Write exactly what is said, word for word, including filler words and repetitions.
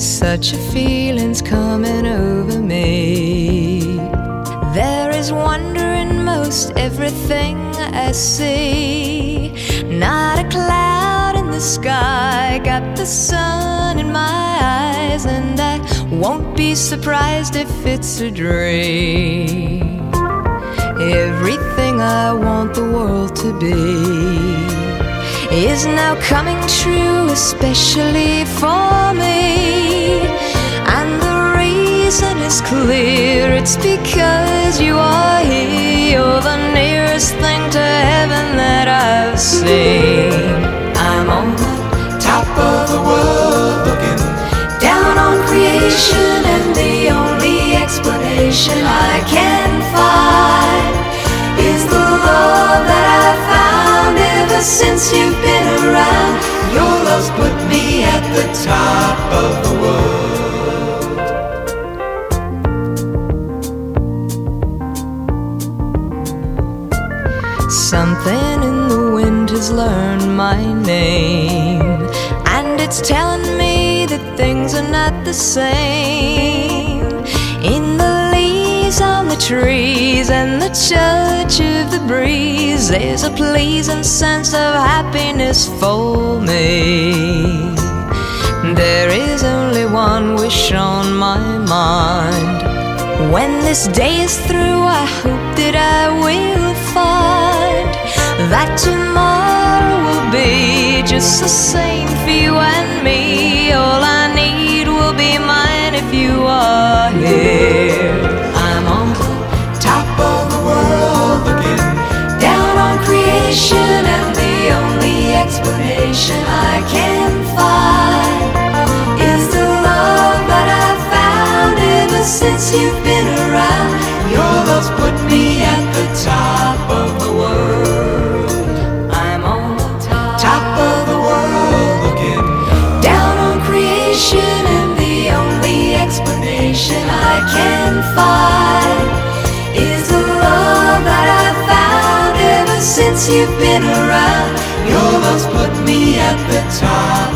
Such a feeling's coming over me. There is wonder in most everything I see. Not a cloud in the sky, got the sun in my eyes, and I won't be surprised if it's a dream. Everything I want the world to be is now coming true, especially for me. And the reason is clear, it's because you are here. You're the nearest thing to heaven that I've seen. I'm on the top of the world, looking down on creation, and the only explanation I can find is the love that I've found ever since you've been around. Your love's put me at the top of the world. Something in the wind has learned my name, and it's telling me that things are not the same. In the leaves on the trees and the touch of the breeze, there's a pleasing sense of happiness for me. There is only one wish on my mind. When this day is through, I hope that I will find that tomorrow will be just the same for you and me. All I need will be mine if you are here. I'm on the top of the world, looking down on creation, and the only explanation I can find is the love that I've found ever since you've been around. Your love's put me at the top of the world. I'm on the top, top of the world, looking down on creation, and the only explanation I can find is the love that I've found ever since you've been around. Your love's put me at the top